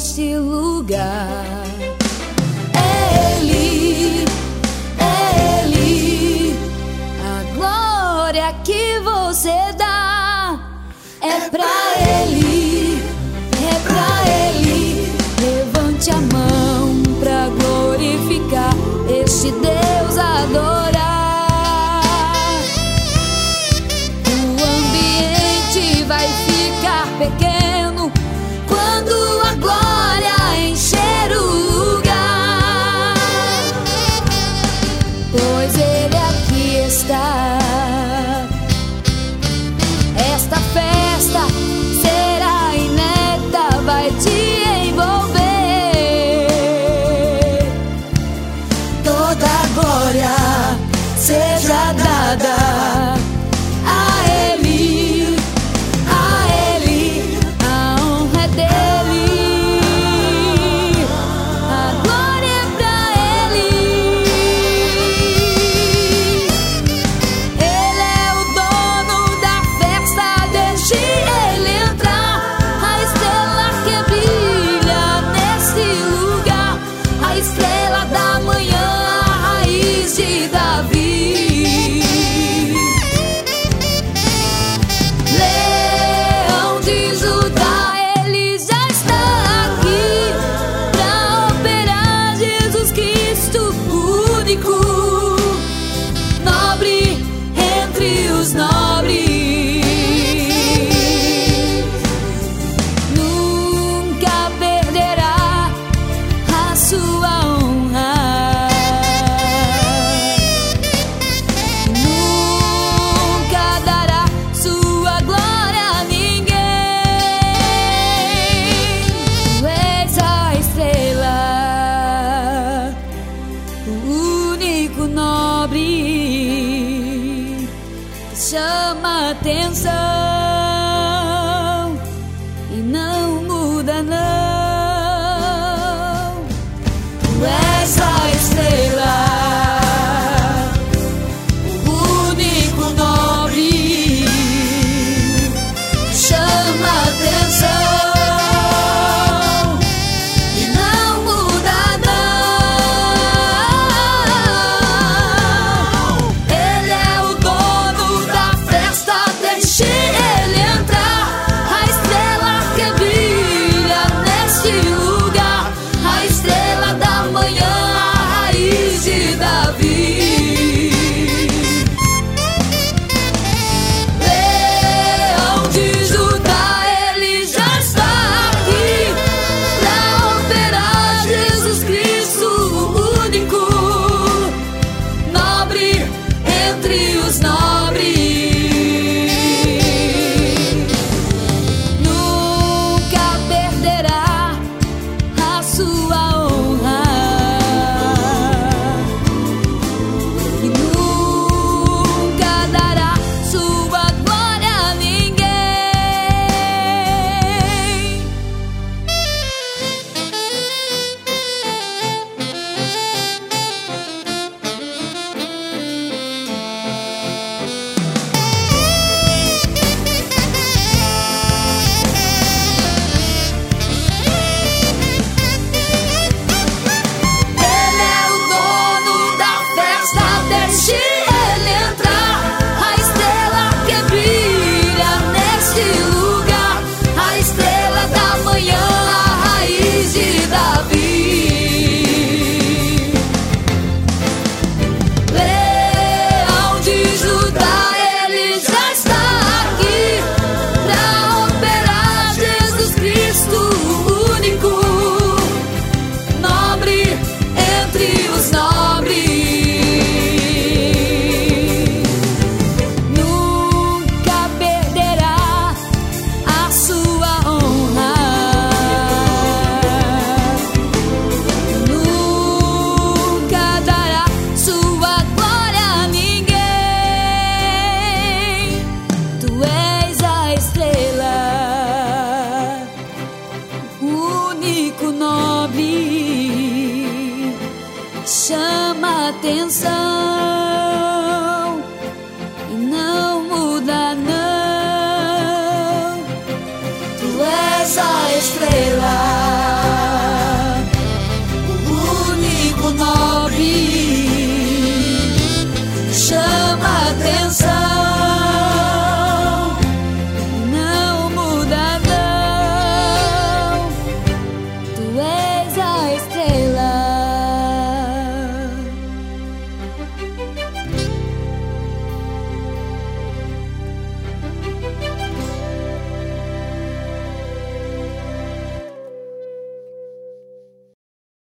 neste lugar. Ele, a glória que você dá é pra Ele, é pra Ele. Levante a mão pra glorificar este Deus, adorar. O ambiente vai ficar pequeno quando a glória encher o lugar, pois Ele aqui está. Esta festa será inédita, vai te envolver. Toda a glória seja dada a Ele, a honra é dele, a glória é pra Ele. Ele é o dono da festa, deixe Ele entrar. A estrela que brilha nesse lugar, a estrela da manhã, a raiz de Davi. Leão de Judá, Ele já está aqui pra operar. Jesus Cristo, único, nobre entre os nobres, nunca perderá a sua honra, nunca dará sua glória a ninguém. Tu és a estrela, o único nobre que chama atenção.